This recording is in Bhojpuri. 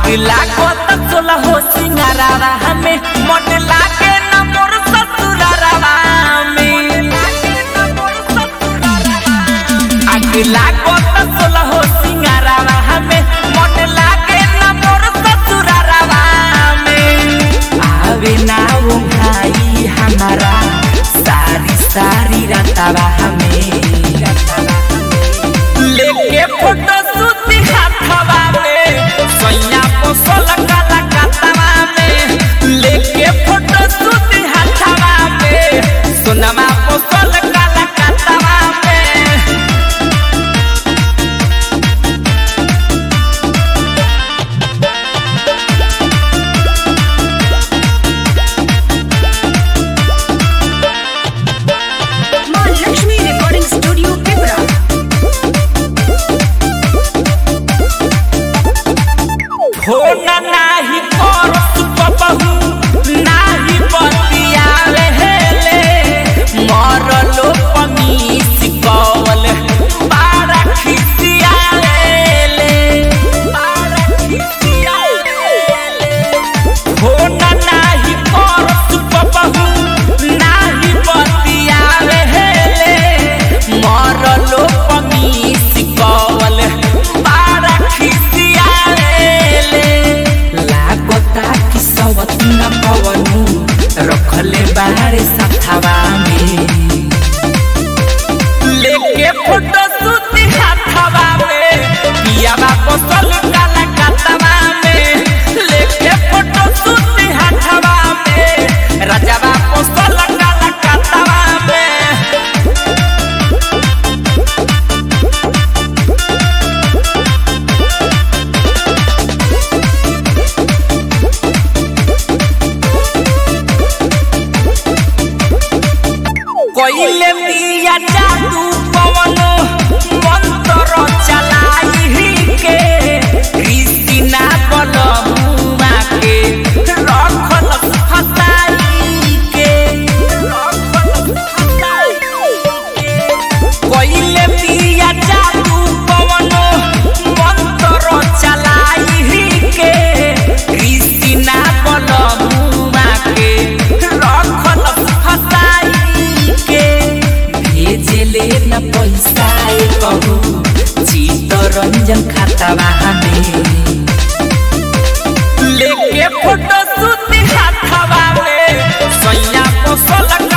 लागो त सोला हो सिंगारावा हमें मन लागे न मोर ससुरारावा में आग लागो त सोला हो सिंगारावा हमें मन लागे न मोर ससुरारावा में आवे ना वो भाई हमारा सारी सारी रातावा हमें लेके फोटो सूती हाथवा में सैया पोसल काला कातवा में लेके फोटो सूती हाथवा में सोनमा पोसल काला कातवा में मां लक्ष्मी रिकॉर्डिंग स्टूडियो पिपरा। हो ना नाही करत बबहू नाही बतियावे हेले मरलो पमीस कवल बारा खिसियाले हो ना नाही करत बबहू नाही बतियावे हेले मरलो पमीस कवल बारा खिसियाले लागता कि सवत न पवनु रखले बाहरे साथवा में लेके फोटो सूती हाथवा में पियावा पोसल काला कातवा में लेके फोटो सूती हाथवा में राजावा पोसल काला कातवा में कोइले पिया जादू पवनो मंत्र चलाई के कृष्णा बलमुआ के रखल फसाई के कोइले पिया जादू पवनो मंत्र चलाई के कृष्णा बलमुआ के रखल फसाई के भेजले न पैसा कहू चित्तरंजन खातावा हमें लेके फोटो सूती हाथवा में सैया पोसल